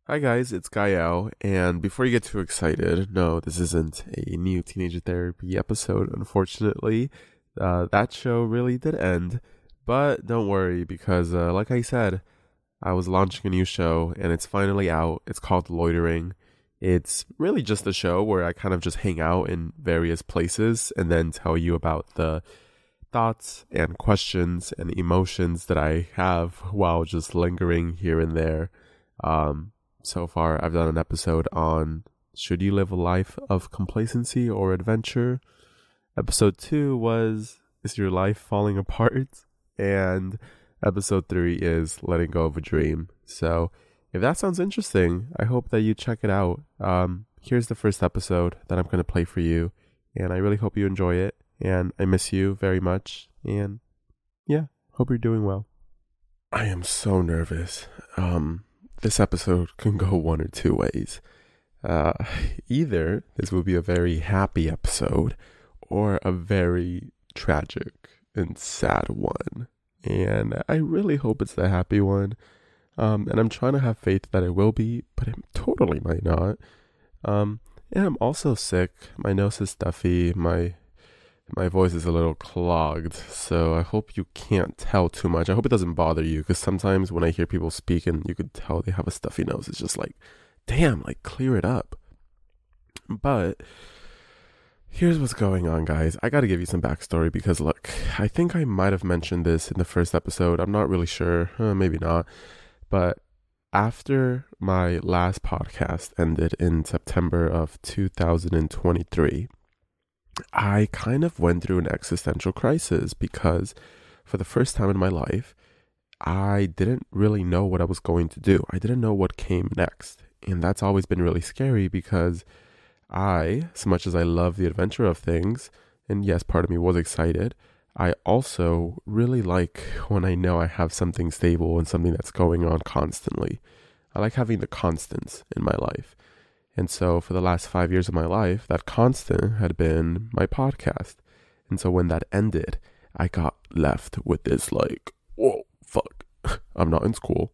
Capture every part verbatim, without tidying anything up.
Hi guys, it's Gael, and before you get too excited, no, this isn't a new teenager therapy episode, unfortunately. Uh, that show really did end, but don't worry because, uh, like I said, I was launching a new show and it's finally out. It's called Loitering. It's really just a show where I kind of just hang out in various places and then tell you about the thoughts and questions and emotions that I have while just lingering here and there. Um, so far, I've done an episode on should you live a life of complacency or adventure? Episode two was is your life falling apart? And episode three is letting go of a dream. So if that sounds interesting, I hope that you check it out. Um, here's the first episode that I'm going to play for you. And I really hope you enjoy it. And I miss you very much. And yeah, hope you're doing well. I am so nervous. Um, this episode can go one or two ways. Uh, either this will be a very happy episode or a very tragic and sad one. And I really hope it's the happy one. Um, and I'm trying to have faith that it will be, but it totally might not. Um, and I'm also sick. My nose is stuffy. My my voice is a little clogged, so I hope you can't tell too much. I hope it doesn't bother you, because sometimes when I hear people speak and you could tell they have a stuffy nose, it's just like, damn, like clear it up. But here's what's going on, guys. I gotta give you some backstory because, look, I think I might have mentioned this in the first episode. I'm not really sure. Uh, maybe not. But after my last podcast ended in September of two thousand twenty-three, I kind of went through an existential crisis because for the first time in my life, I didn't really know what I was going to do. I didn't know what came next. And that's always been really scary because I, as much as I love the adventure of things, and yes, part of me was excited, I also really like when I know I have something stable and something that's going on constantly. I like having the constants in my life. And so for the last five years of my life, that constant had been my podcast. And so when that ended, I got left with this like, whoa, fuck, I'm not in school.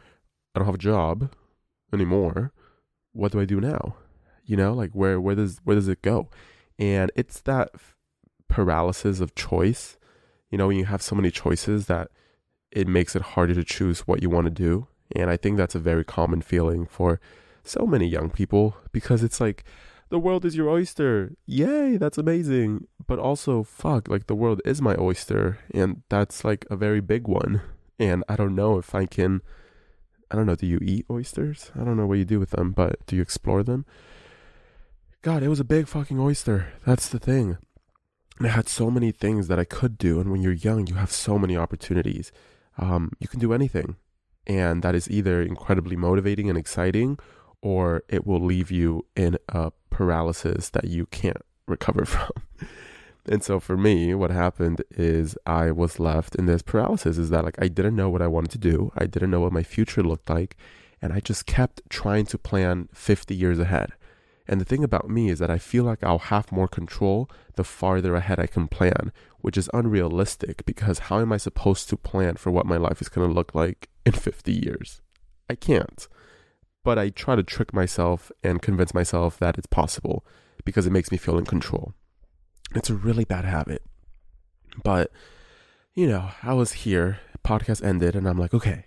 I don't have a job anymore. What do I do now? You know, like where, where does, where does it go? And it's that f- paralysis of choice. You know, when you have so many choices that it makes it harder to choose what you want to do. And I think that's a very common feeling for so many young people, because it's like the world is your oyster. Yay, that's amazing. But also, fuck, like the world is my oyster, and that's like a very big one. And I don't know if I can, I don't know, do you eat oysters? I don't know what you do with them, but do you explore them? God, it was a big fucking oyster. That's the thing. And I had so many things that I could do. And when you're young, you have so many opportunities. Um, you can do anything. And that is either incredibly motivating and exciting, or it will leave you in a paralysis that you can't recover from. And so for me, what happened is I was left in this paralysis, is that like I didn't know what I wanted to do. I didn't know what my future looked like. And I just kept trying to plan fifty years ahead. And the thing about me is that I feel like I'll have more control the farther ahead I can plan, which is unrealistic because how am I supposed to plan for what my life is going to look like in fifty years? I can't. But I try to trick myself and convince myself that it's possible because it makes me feel in control. It's a really bad habit. But, you know, I was here, podcast ended, and I'm like, okay,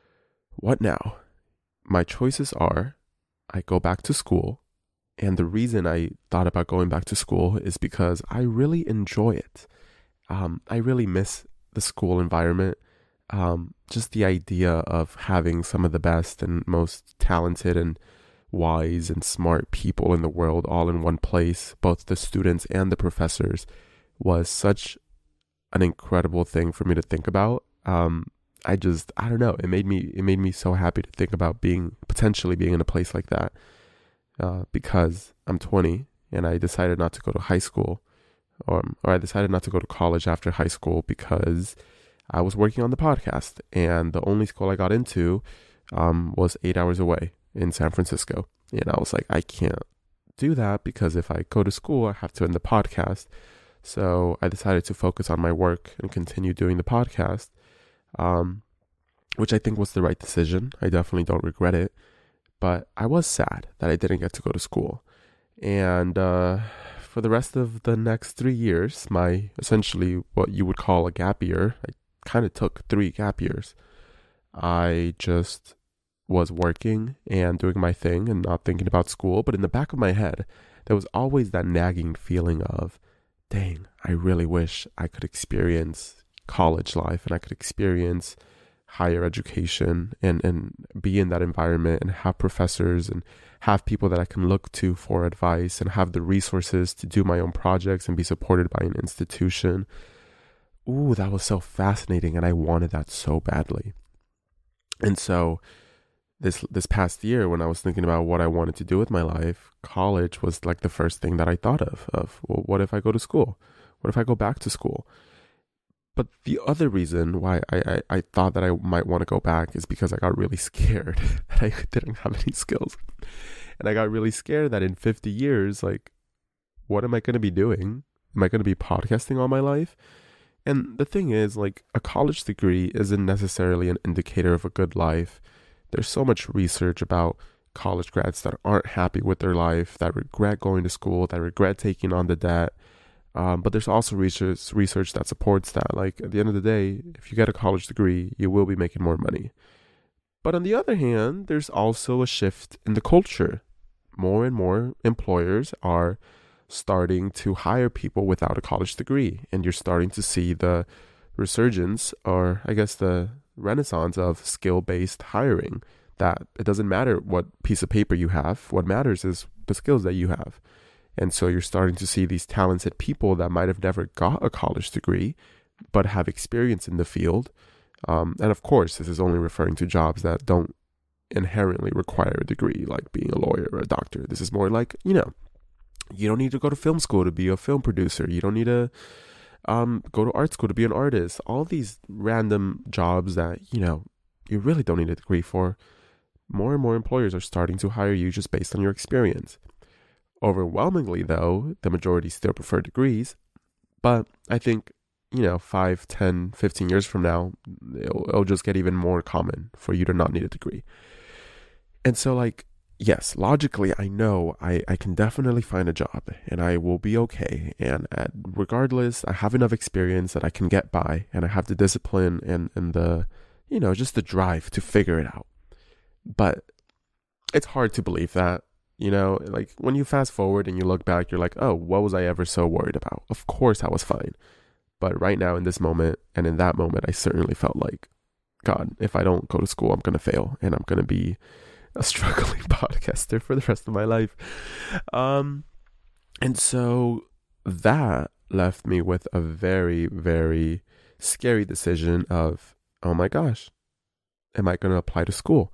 what now? My choices are I go back to school. And the reason I thought about going back to school is because I really enjoy it. Um, I really miss the school environment. Um, just the idea of having some of the best and most talented and wise and smart people in the world all in one place, both the students and the professors, was such an incredible thing for me to think about. Um, I just, I don't know, it made me, it made me so happy to think about being, potentially being in a place like that. Uh, because I'm twenty and I decided not to go to high school, or, or I decided not to go to college after high school because I was working on the podcast, and the only school I got into um, was eight hours away in San Francisco. And I was like, I can't do that because if I go to school, I have to end the podcast. So I decided to focus on my work and continue doing the podcast, um, which I think was the right decision. I definitely don't regret it. but I was sad that I didn't get to go to school. And uh, for the rest of the next three years, my essentially what you would call a gap year, I kind of took three gap years. I just was working and doing my thing and not thinking about school. But in the back of my head, there was always that nagging feeling of, dang, I really wish I could experience college life and I could experience higher education and, and be in that environment and have professors and have people that I can look to for advice and have the resources to do my own projects and be supported by an institution. Ooh, that was so fascinating, and I wanted that so badly. And so this this past year, when I was thinking about what I wanted to do with my life, college was like the first thing that I thought of, of, well, what if I go to school? What if I go back to school? But the other reason why I, I, I thought that I might want to go back is because I got really scared that I didn't have any skills. And I got really scared that in fifty years, like, what am I going to be doing? Am I going to be podcasting all my life? And the thing is, like, a college degree isn't necessarily an indicator of a good life. There's so much research about college grads that aren't happy with their life, that regret going to school, that regret taking on the debt. Um, but there's also research research that supports that. Like, at the end of the day, if you get a college degree, you will be making more money. But on the other hand, there's also a shift in the culture. More and more employers are starting to hire people without a college degree. And you're starting to see the resurgence, or I guess the renaissance of skill-based hiring. That it doesn't matter what piece of paper you have. What matters is the skills that you have. And so you're starting to see these talented people that might have never got a college degree, but have experience in the field. Um, and of course, this is only referring to jobs that don't inherently require a degree, like being a lawyer or a doctor. This is more like, you know, you don't need to go to film school to be a film producer. You don't need to um, go to art school to be an artist. All these random jobs that, you know, you really don't need a degree for. More and more employers are starting to hire you just based on your experience. Overwhelmingly, though, the majority still prefer degrees. But I think, you know, five, ten, fifteen years from now, it'll, it'll just get even more common for you to not need a degree. And so, like, yes, logically, I know I, I can definitely find a job and I will be okay. And at, regardless, I have enough experience that I can get by, and I have the discipline and, and the, you know, just the drive to figure it out. But it's hard to believe that. You know, like, when you fast forward and you look back, you're like, oh, what was I ever so worried about? Of course I was fine. But right now, in this moment and in that moment, I certainly felt like, God, if I don't go to school, I'm going to fail and I'm going to be a struggling podcaster for the rest of my life. Um, and so that left me with a very, very scary decision of, oh my gosh, am I going to apply to school?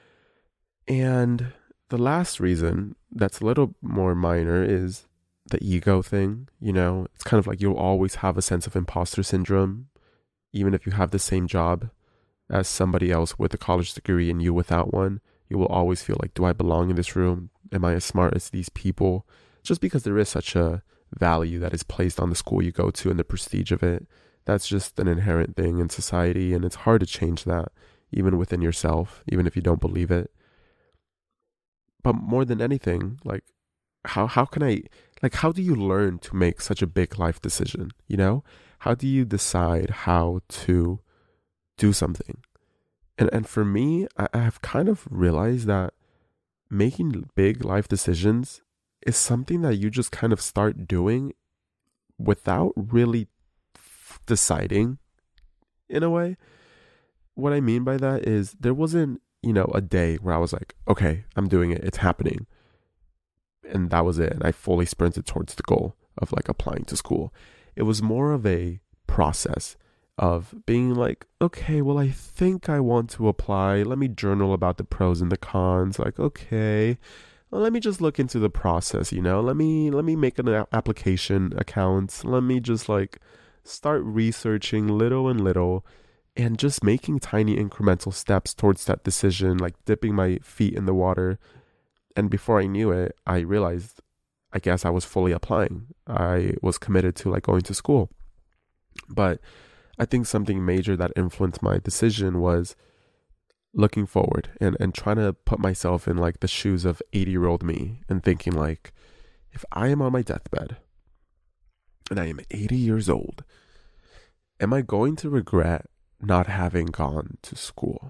And the last reason that's a little more minor is the ego thing. You know, it's kind of like you'll always have a sense of imposter syndrome, even if you have the same job as somebody else with a college degree and you without one. You will always feel like, do I belong in this room? Am I as smart as these people? Just because there is such a value that is placed on the school you go to and the prestige of it. That's just an inherent thing in society, and it's hard to change that, even within yourself, even if you don't believe it. But more than anything, like, how how can I, like, how do you learn to make such a big life decision, you know? How do you decide how to do something? And and for me, I, I have kind of realized that making big life decisions is something that you just kind of start doing without really f- deciding, in a way. What I mean by that is there wasn't, you know, a day where I was like, okay, I'm doing it, it's happening. And that was it. And I fully sprinted towards the goal of, like, applying to school. It was more of a process of being like, okay, well, I think I want to apply. Let me journal about the pros and the cons. Like, okay, well, let me just look into the process, you know, let me, let me make an a- application account. Let me just, like, start researching little and little and just making tiny incremental steps towards that decision, like dipping my feet in the water. And before I knew it, I realized, I guess I was fully applying. I was committed to, like, going to school. But I think something major that influenced my decision was looking forward and, and trying to put myself in like the shoes of eighty year old me and thinking like, if I am on my deathbed and I am eighty years old, am I going to regret not having gone to school?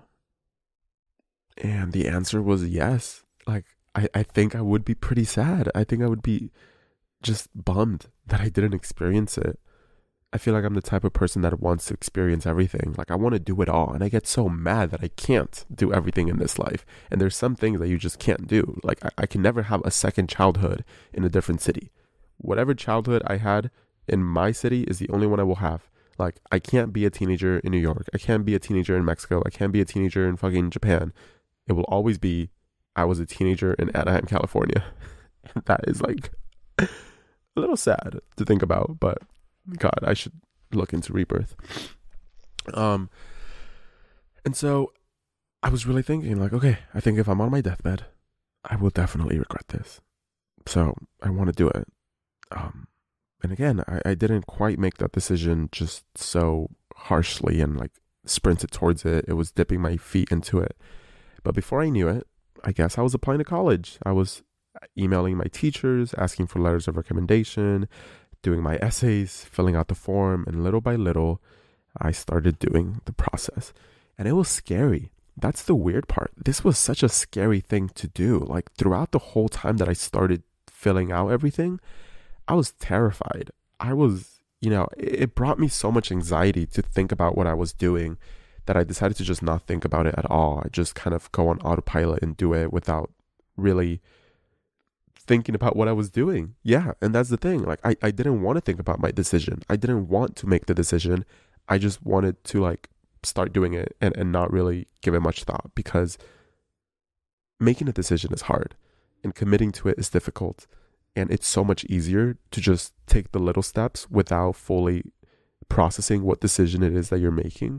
And the answer was yes. Like, I, I think I would be pretty sad. I think I would be just bummed that I didn't experience it. I feel like I'm the type of person that wants to experience everything. Like, I want to do it all. And I get so mad that I can't do everything in this life. And there's some things that you just can't do. Like, I, I can never have a second childhood in a different city. Whatever childhood I had in my city is the only one I will have. Like, I can't be a teenager in New York. I can't be a teenager in Mexico. I can't be a teenager in fucking Japan. It will always be, I was a teenager in Anaheim, California. And that is like a little sad to think about, but God, I should look into rebirth. Um, and so I was really thinking like, okay, I think if I'm on my deathbed, I will definitely regret this. So I want to do it. Um, and again, I, I didn't quite make that decision just so harshly and like sprinted towards it. It was dipping my feet into it. But before I knew it, I guess I was applying to college. I was emailing my teachers, asking for letters of recommendation, doing my essays, filling out the form, and little by little, I started doing the process. And it was scary. That's the weird part. This was such a scary thing to do. Like, throughout the whole time that I started filling out everything, I was terrified. I was, you know, it brought me so much anxiety to think about what I was doing that I decided to just not think about it at all. I just kind of go on autopilot and do it without really thinking about what I was doing. Yeah, and that's the thing. Like, I, I didn't want to think about my decision. I didn't want to make the decision. I just wanted to, like, start doing it and, and not really give it much thought, because making a decision is hard and committing to it is difficult. And it's so much easier to just take the little steps without fully processing what decision it is that you're making,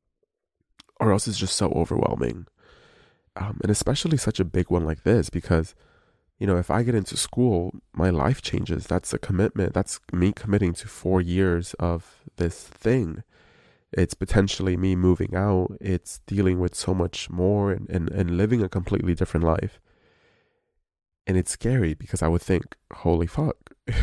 or else it's just so overwhelming. Um, and especially such a big one like this, because, you know, if I get into school, my life changes. That's a commitment. That's me committing to four years of this thing. It's potentially me moving out. It's dealing with so much more and, and, and living a completely different life. And it's scary because I would think, holy fuck,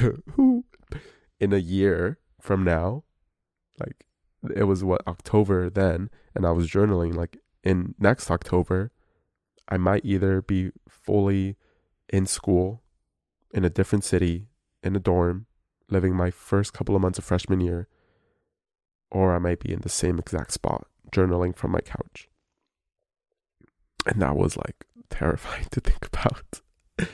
in a year from now, like, it was what, October then, and I was journaling, like, in next October, I might either be fully in school, in a different city, in a dorm, living my first couple of months of freshman year, or I might be in the same exact spot, journaling from my couch. And that was, like, terrifying to think about.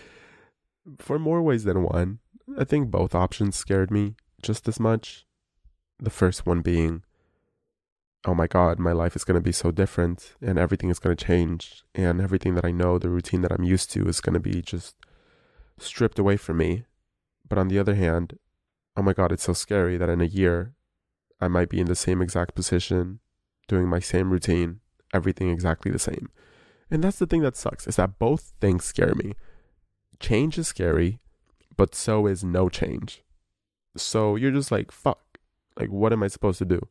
For more ways than one. I think both options scared me just as much. The first one being, oh my God, my life is going to be so different and everything is going to change, and everything that I know, the routine that I'm used to, is going to be just stripped away from me. But on the other hand, oh my God, it's so scary that in a year, I might be in the same exact position, doing my same routine, everything exactly the same. And that's the thing that sucks, is that both things scare me. Change is scary, but so is no change. So you're just like, fuck, like, what am I supposed to do?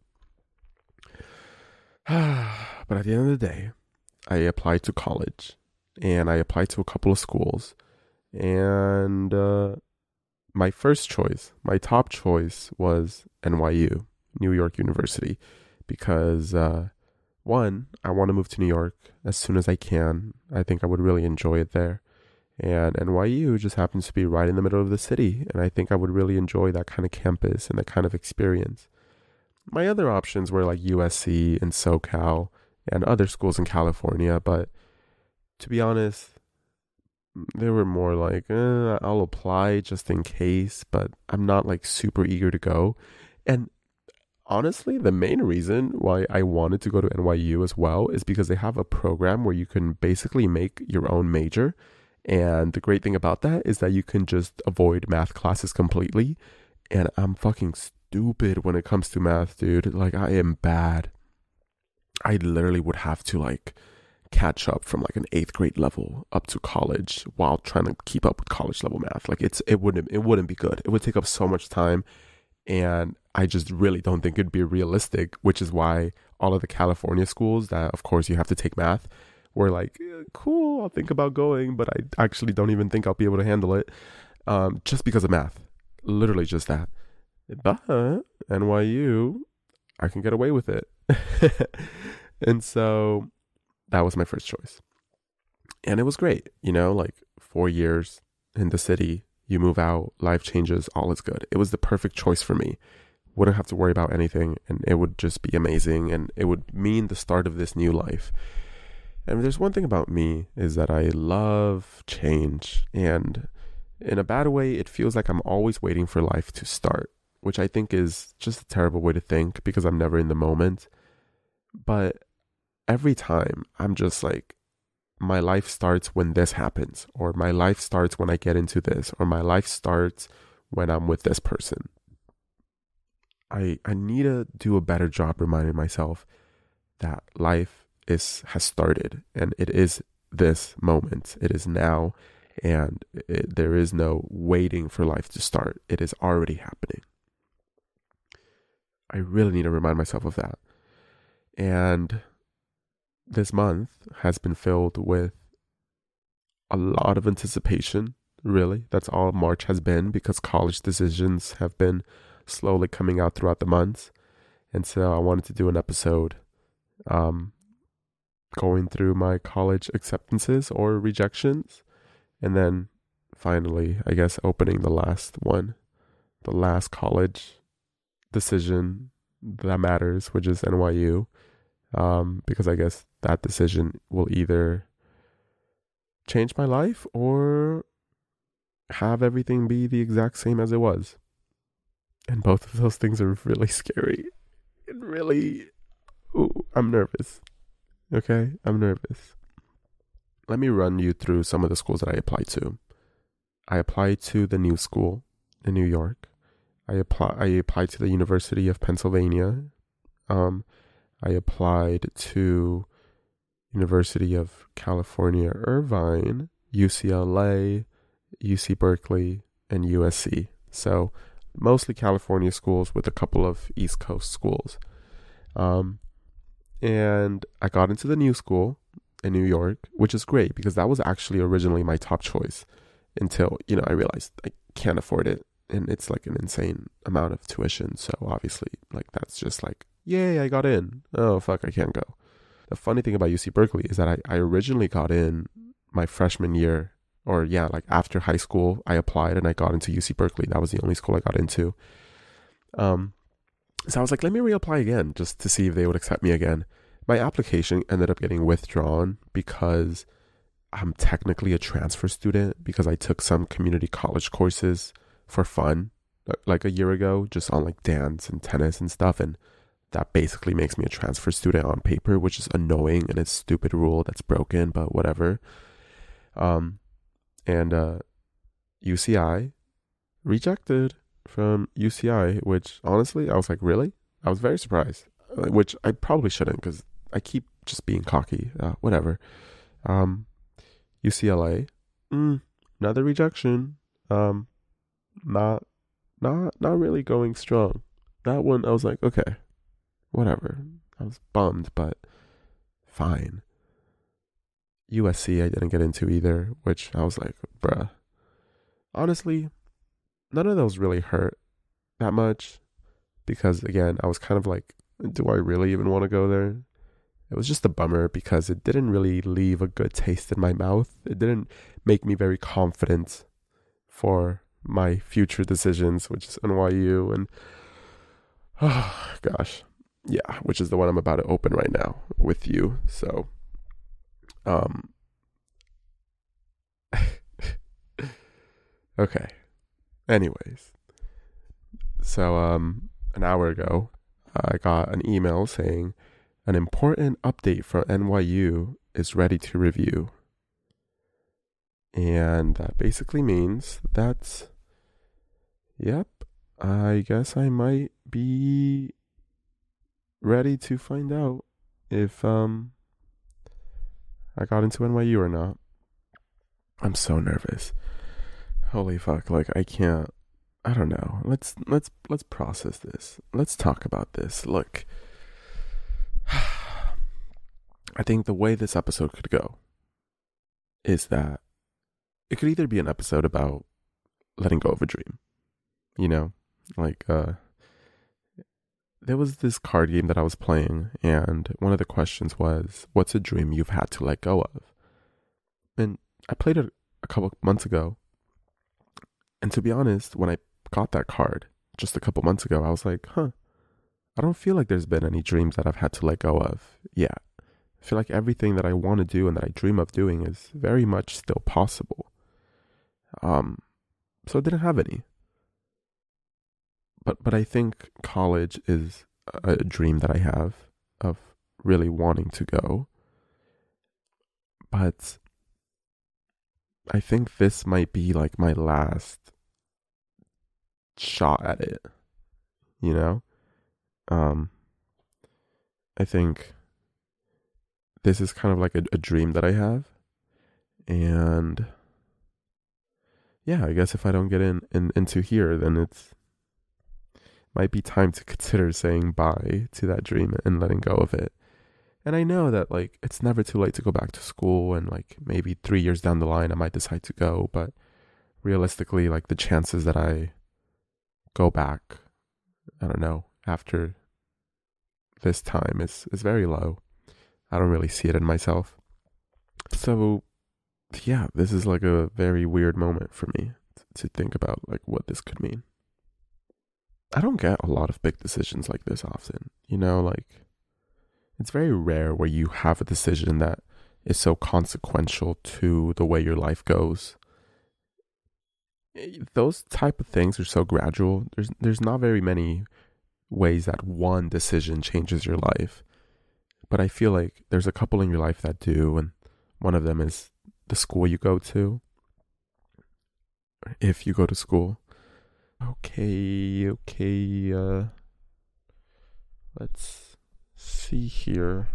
But at the end of the day, I applied to college, and I applied to a couple of schools, and uh, my first choice, my top choice, was N Y U, New York University, because uh, one, I want to move to New York as soon as I can. I think I would really enjoy it there. And N Y U just happens to be right in the middle of the city, and I think I would really enjoy that kind of campus and that kind of experience. My other options were like U S C and SoCal and other schools in California, but to be honest, they were more like, eh, I'll apply just in case, but I'm not like super eager to go. And honestly, the main reason why I wanted to go to N Y U as well is because they have a program where you can basically make your own major. And the great thing about that is that you can just avoid math classes completely. And I'm fucking stupid when it comes to math, dude. Like, I am bad. I literally would have to like catch up from like an eighth grade level up to college while trying to keep up with college level math. Like, it's it wouldn't it wouldn't be good. It would take up so much time, and I just really don't think it'd be realistic, which is why all of the California schools that, of course, you have to take math, were like, eh, cool, I'll think about going, but I actually don't even think I'll be able to handle it, um, just because of math. Literally just that. But N Y U, I can get away with it. And so that was my first choice. And it was great, you know, like four years in the city, you move out, life changes, all is good. It was the perfect choice for me. Wouldn't have to worry about anything, and it would just be amazing, and it would mean the start of this new life. And there's one thing about me is that I love change, and in a bad way, it feels like I'm always waiting for life to start, which I think is just a terrible way to think because I'm never in the moment. But every time I'm just like, my life starts when this happens, or my life starts when I get into this, or my life starts when I'm with this person. I I need to do a better job reminding myself that life is has started, and it is this moment. It is now, and it, there is no waiting for life to start. It is already happening. I really need to remind myself of that. And this month has been filled with a lot of anticipation, really. That's all March has been, because college decisions have been slowly coming out throughout the months. And so I wanted to do an episode um, going through my college acceptances or rejections. And then finally, I guess, opening the last one, the last college decision that matters, which is N Y U. Um, because I guess that decision will either change my life or have everything be the exact same as it was. And both of those things are really scary. And really, ooh, I'm nervous. Okay, I'm nervous. Let me run you through some of the schools that I applied to. I applied to the New School in New York. I apply. I applied to the University of Pennsylvania. Um, I applied to University of California, Irvine, U C L A, U C Berkeley, and U S C. So mostly California schools with a couple of East Coast schools. Um, and I got into the New School in New York, which is great because that was actually originally my top choice until, you know, I realized I can't afford it. And it's like an insane amount of tuition. So obviously, like, that's just like, yay, I got in. Oh, fuck, I can't go. The funny thing about U C Berkeley is that I, I originally got in my freshman year, or yeah, like after high school, I applied and I got into U C Berkeley. That was the only school I got into. Um, so I was like, let me reapply again just to see if they would accept me again. My application ended up getting withdrawn because I'm technically a transfer student because I took some community college courses for fun like a year ago, just on like dance and tennis and stuff, and that basically makes me a transfer student on paper, which is annoying and it's a stupid rule that's broken, but whatever. Um, and uh, U C I rejected from U C I, which honestly, I was like, really? I was very surprised, which I probably shouldn't because I keep just being cocky, uh, whatever. Um, U C L A, mm, another rejection. Um, not, not, not really going strong. That one, I was like, okay, whatever. I was bummed, but fine. U S C I didn't get into either, which I was like, bruh. Honestly, none of those really hurt that much because, again, I was kind of like, do I really even want to go there? It was just a bummer because it didn't really leave a good taste in my mouth. It didn't make me very confident for my future decisions, which is N Y U and, oh, gosh. Yeah, which is the one I'm about to open right now with you. So, um, okay. Anyways, so, um, an hour ago, I got an email saying an important update from N Y U is ready to review. And that basically means that, yep, I guess I might be ready to find out if um I got into N Y U or not. I'm so nervous. Holy fuck, like I can't I don't know. Let's let's let's process this. Let's talk about this. Look. I think the way this episode could go is that it could either be an episode about letting go of a dream, you know, like, uh, there was this card game that I was playing, and one of the questions was, what's a dream you've had to let go of? And I played it a couple months ago. And to be honest, when I got that card just a couple months ago, I was like, huh, I don't feel like there's been any dreams that I've had to let go of yet. I feel like everything that I want to do and that I dream of doing is very much still possible. Um, so I didn't have any. But but I think college is a, a dream that I have of really wanting to go. But I think this might be like my last shot at it, you know? Um, I think this is kind of like a, a dream that I have. And yeah, I guess if I don't get in, in into here, then it's might be time to consider saying bye to that dream and letting go of it. And I know that like it's never too late to go back to school, and like maybe three years down the line I might decide to go, but realistically, like the chances that I go back, I don't know, after this time is is very low. I don't really see it in myself. So yeah, this is like a very weird moment for me to think about like what this could mean. I don't get a lot of big decisions like this often, you know, like it's very rare where you have a decision that is so consequential to the way your life goes. Those type of things are so gradual. There's there's not very many ways that one decision changes your life. But I feel like there's a couple in your life that do, and one of them is the school you go to. If you go to school. Okay, okay, uh, let's see here.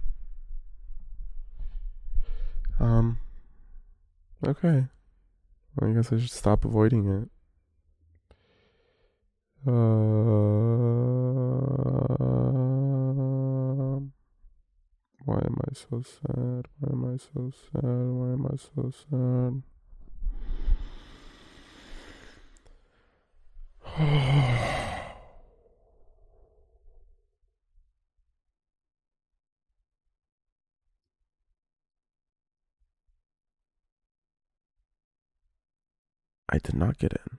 Um, okay. I guess I should stop avoiding it. Uh, why am I so sad? Why am I so sad? Why am I so sad? I did not get in.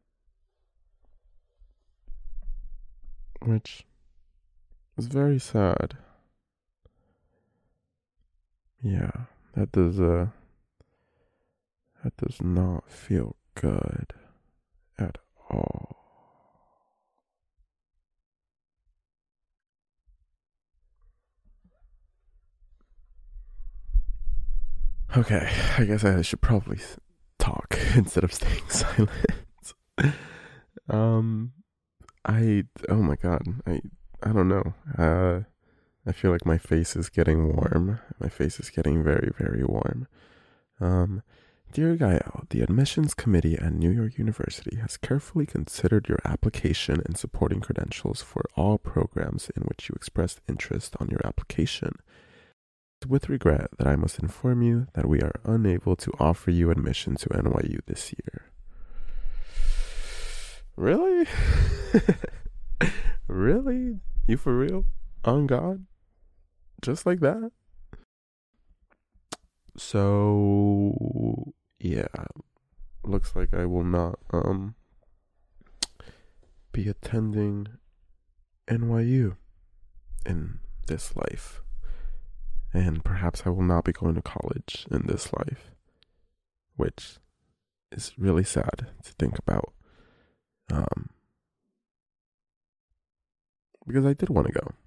Which is very sad. Yeah, that does uh that does not feel good at all. Okay, I guess I should probably talk instead of staying silent. um, I oh my god, I I don't know. Uh, I feel like my face is getting warm. My face is getting very very warm. Um, dear Gael, the admissions committee at New York University has carefully considered your application and supporting credentials for all programs in which you expressed interest on your application. With regret that I must inform you that we are unable to offer you admission to N Y U this year. Really? Really? You for real? On God? Just like that? So, yeah. Looks like I will not um be attending N Y U in this life. And perhaps I will not be going to college in this life, which is really sad to think about. Um, because I did want to go.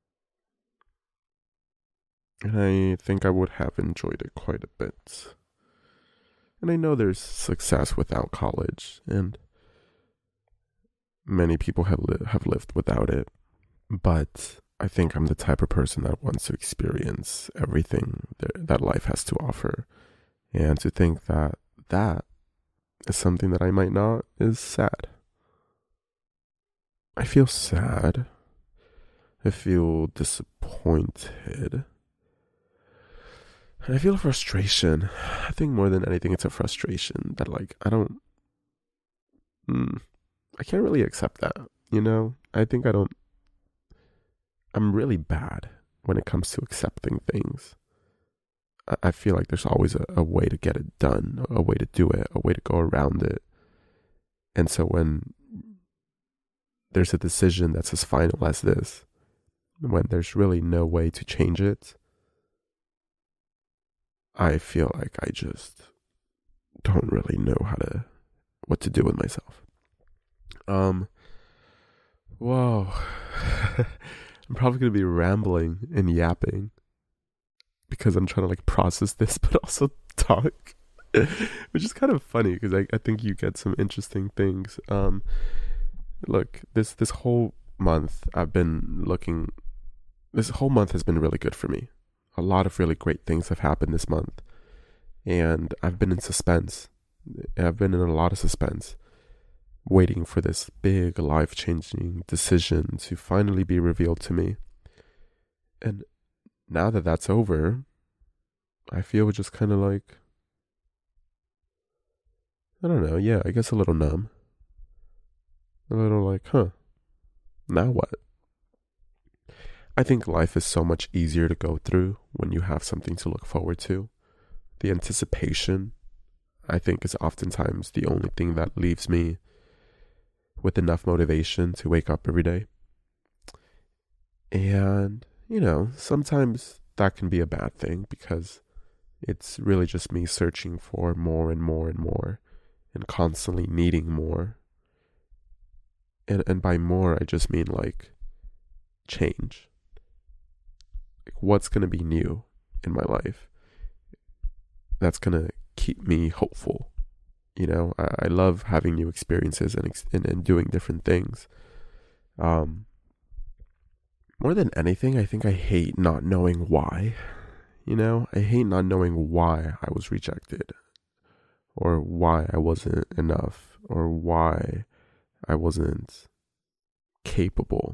And I think I would have enjoyed it quite a bit. And I know there's success without college, and many people have li- have lived without it. But I think I'm the type of person that wants to experience everything that, that life has to offer. And to think that that is something that I might not is sad. I feel sad. I feel disappointed. And I feel frustration. I think more than anything, it's a frustration that, like, I don't, mm, I can't really accept that, you know? I think I don't, I'm really bad when it comes to accepting things. I, I feel like there's always a, a way to get it done, a way to do it, a way to go around it. And so when there's a decision that's as final as this, when there's really no way to change it, I feel like I just don't really know how to, what to do with myself. Um, whoa. I'm probably going to be rambling and yapping because I'm trying to like process this, but also talk, which is kind of funny because I, I think you get some interesting things. Um, look, this, this whole month I've been looking, this whole month has been really good for me. A lot of really great things have happened this month, and I've been in suspense. I've been in a lot of suspense, waiting for this big life-changing decision to finally be revealed to me. And now that that's over, I feel just kind of like, I don't know, yeah, I guess a little numb. A little like, huh, now what? I think life is so much easier to go through when you have something to look forward to. The anticipation, I think, is oftentimes the only thing that leaves me with enough motivation to wake up every day. And, you know, sometimes that can be a bad thing because it's really just me searching for more and more and more and constantly needing more. And and by more, I just mean like change. Like what's going to be new in my life that's going to keep me hopeful. You know, I, I love having new experiences and, and and doing different things. Um, more than anything, I think I hate not knowing why. You know, I hate not knowing why I was rejected, or why I wasn't enough, or why I wasn't capable.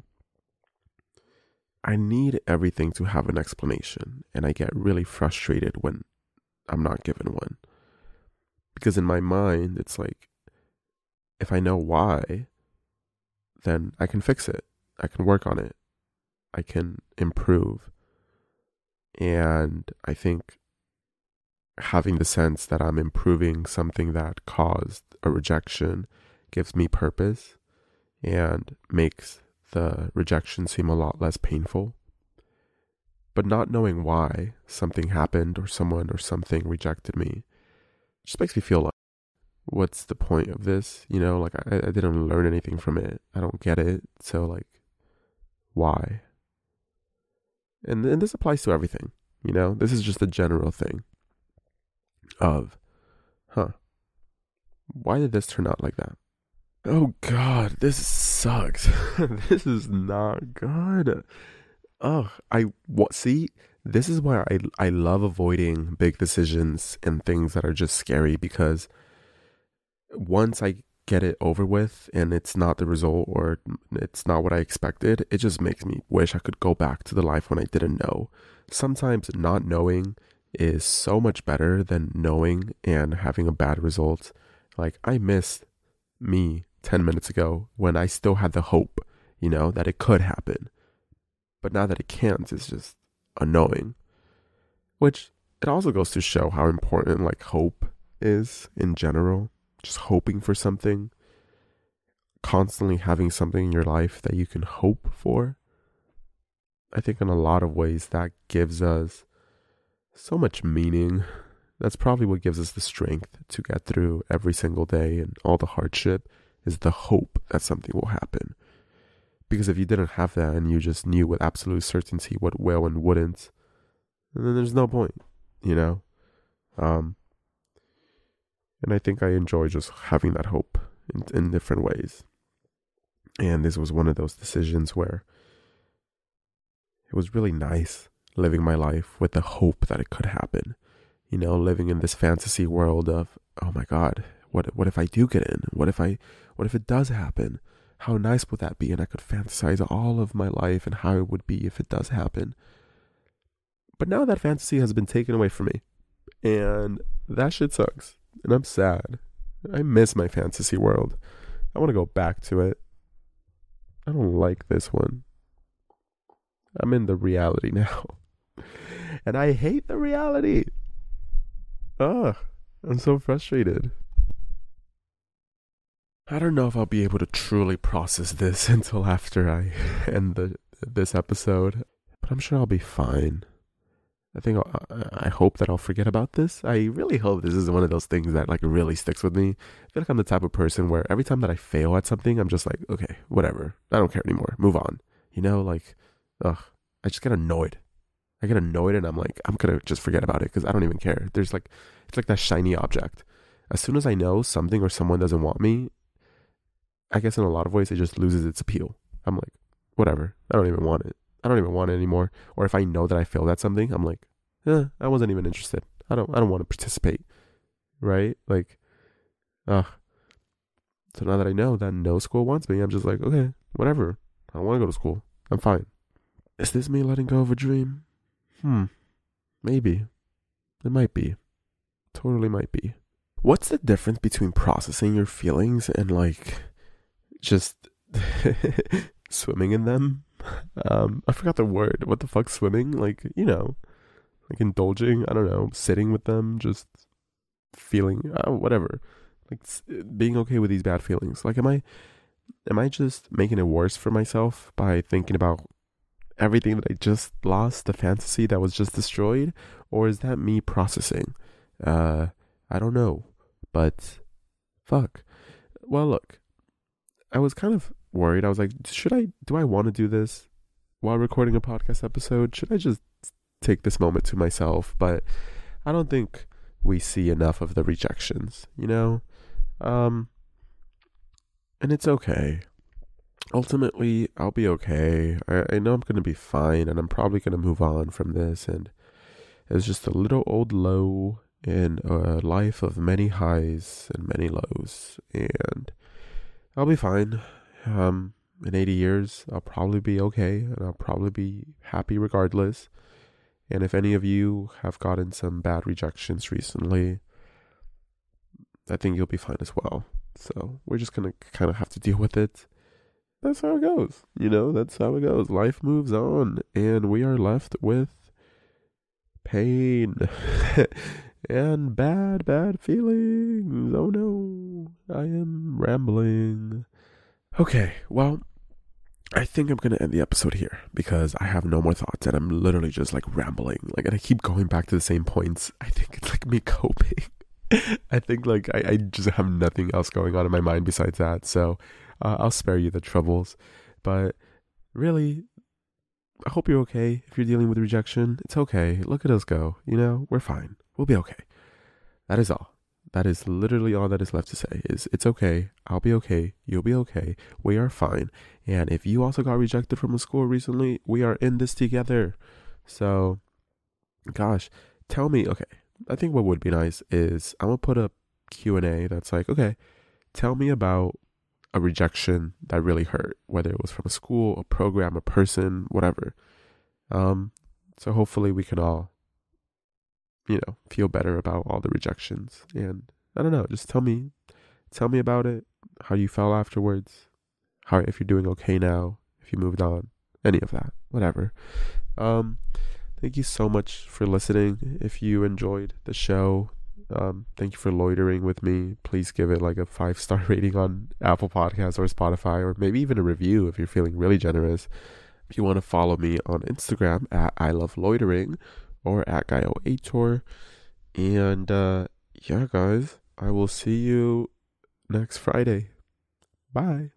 I need everything to have an explanation, and I get really frustrated when I'm not given one. Because in my mind, it's like, if I know why, then I can fix it. I can work on it. I can improve. And I think having the sense that I'm improving something that caused a rejection gives me purpose and makes the rejection seem a lot less painful. But not knowing why something happened or someone or something rejected me just makes me feel like, what's the point of this? You know, like I, I didn't learn anything from it. I don't get it. So like, why? And, and this applies to everything, you know, this is just a general thing of, huh, why did this turn out like that? Oh God, this sucks. This is not good. Oh, I, what, see, this is why I, I love avoiding big decisions and things that are just scary, because once I get it over with and it's not the result or it's not what I expected, it just makes me wish I could go back to the life when I didn't know. Sometimes not knowing is so much better than knowing and having a bad result. Like I missed me ten minutes ago when I still had the hope, you know, that it could happen. But now that it can't, it's just annoying. Which it also goes to show how important like hope is in general. Just hoping for something, constantly having something in your life that you can hope for. I think in a lot of ways that gives us so much meaning. That's probably what gives us the strength to get through every single day and all the hardship, is the hope that something will happen. Because if you didn't have that and you just knew with absolute certainty what will and wouldn't, then there's no point, you know? Um, And I think I enjoy just having that hope in, in different ways. And this was one of those decisions where it was really nice living my life with the hope that it could happen. You know, living in this fantasy world of, oh my God, what what if I do get in? What if I, what if it does happen? How nice would that be? And I could fantasize all of my life and how it would be if it does happen. But now that fantasy has been taken away from me. And that shit sucks. And I'm sad. I miss my fantasy world. I want to go back to it. I don't like this one. I'm in the reality now. And I hate the reality. Ugh. I'm so frustrated. I don't know if I'll be able to truly process this until after I end the this episode, but I'm sure I'll be fine. I think I'll, I hope that I'll forget about this. I really hope this is one of those things that like really sticks with me. I feel like I'm the type of person where every time that I fail at something, I'm just like, okay, whatever. I don't care anymore. Move on. You know, like, ugh, I just get annoyed. I get annoyed and I'm like, I'm gonna just forget about it because I don't even care. There's like, it's like that shiny object. As soon as I know something or someone doesn't want me, I guess in a lot of ways it just loses its appeal. I'm like, whatever. I don't even want it. I don't even want it anymore. Or if I know that I failed at something, I'm like, eh, I wasn't even interested. I don't I don't want to participate. Right? Like, ugh. So now that I know that no school wants me, I'm just like, okay, whatever. I don't want to go to school. I'm fine. Is this me letting go of a dream? Hmm. Maybe. It might be. Totally might be. What's the difference between processing your feelings and like just swimming in them? Um, I forgot the word. What the fuck, swimming? Like, you know, like indulging. I don't know, sitting with them, just feeling, uh, whatever. Like being okay with these bad feelings. Like, am I, am I just making it worse for myself by thinking about everything that I just lost, the fantasy that was just destroyed, or is that me processing? Uh, I don't know, but fuck. Well, look, I was kind of worried. I was like, should I, do I want to do this while recording a podcast episode? Should I just take this moment to myself? But I don't think we see enough of the rejections, you know? Um, and it's okay. Ultimately, I'll be okay. I, I know I'm going to be fine, and I'm probably going to move on from this. And it's just a little old low in a life of many highs and many lows. And I'll be fine. Um, in eighty years, I'll probably be okay, and I'll probably be happy regardless. And if any of you have gotten some bad rejections recently, I think you'll be fine as well. So we're just going to kind of have to deal with it. That's how it goes. You know, that's how it goes. Life moves on, and we are left with pain and bad, bad feelings. Oh no, I am rambling. Okay, well, I think I'm going to end the episode here because I have no more thoughts and I'm literally just like rambling. Like, and I keep going back to the same points. I think it's like me coping. I think like I, I just have nothing else going on in my mind besides that. So uh, I'll spare you the troubles. But really, I hope you're okay. If you're dealing with rejection, it's okay. Look at us go. You know, we're fine. We'll be okay. That is all. That is literally all that is left to say is it's okay. I'll be okay. You'll be okay. We are fine. And if you also got rejected from a school recently, we are in this together. So, gosh, tell me, okay, I think what would be nice is I'm going to put a Q and A that's like, okay, tell me about a rejection that really hurt, whether it was from a school, a program, a person, whatever. Um, so hopefully we can all, you know, feel better about all the rejections. And I don't know, just tell me, tell me about it, how you felt afterwards, how, if you're doing okay now, if you moved on, any of that, whatever. Um, thank you so much for listening. If you enjoyed the show, um, thank you for loitering with me. Please give it like a five star rating on Apple Podcasts or Spotify, or maybe even a review if you're feeling really generous. If you want to follow me on Instagram at I Love Loitering, or at Gaio Aitor. And uh, yeah, guys, I will see you next Friday. Bye.